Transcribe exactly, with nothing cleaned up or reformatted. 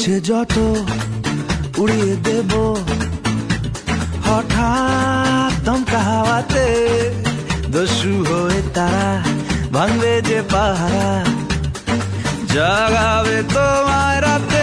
ইচ্ছে যত উড়িয়ে দেব হঠাৎ দমকা হাওয়াতে, দস্যু হয়ে তারা ভাঙবে যে পাহারা, জাগাবে তোমায় রাতে।